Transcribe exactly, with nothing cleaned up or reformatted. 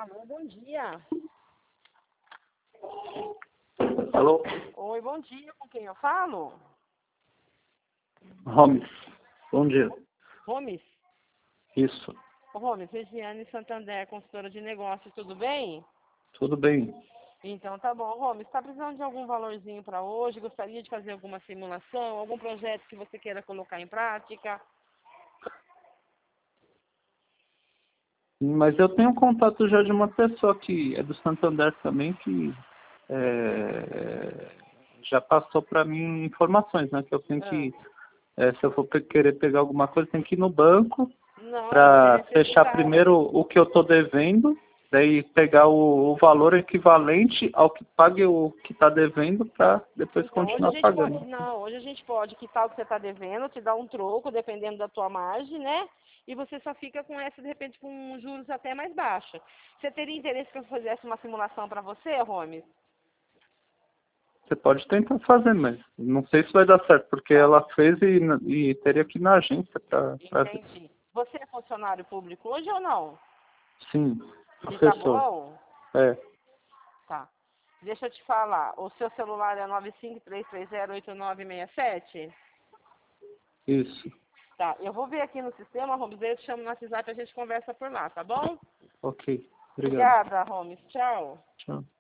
Alô, bom dia. Alô? Oi, bom dia. Com quem eu falo? Gomes. Bom dia. Gomes? Isso. Ô, Gomes, Regiane Santander, consultora de negócios, tudo bem? Tudo bem. Então tá bom. Gomes, está precisando de algum valorzinho para hoje? Gostaria de fazer alguma simulação? Algum projeto que você queira colocar em prática? Mas eu tenho contato já de uma pessoa que é do Santander também, que é, já passou para mim informações, né? Que eu tenho Ah, que, é, se eu for pe- querer pegar alguma coisa, tem que ir no banco não, eu vou para querer fechar necessitar. primeiro o que eu estou devendo, daí pegar o, o valor equivalente ao que pague o que está devendo para depois Então, hoje a continuar gente pagando. pode, não, hoje a gente pode quitar o que você está devendo, te dar um troco, dependendo da tua margem, né? E você só fica com essa, de repente, com juros até mais baixos. Você teria interesse que eu fizesse uma simulação para você, Gomes? Você pode tentar fazer, mas não sei se vai dar certo, porque Tá, ela fez e, e teria que ir na agência para ver. entendi. Você é funcionário público hoje ou não? Sim, E tá professor. bom? É, Tá. Deixa eu te falar, o seu celular é nove cinco três três zero oito nove seis sete? isso. Tá, eu vou ver aqui no sistema, Gomes, eu te chamo no WhatsApp e a gente conversa por lá, tá bom? Ok. Obrigado. Obrigada, Gomes. Tchau. Tchau.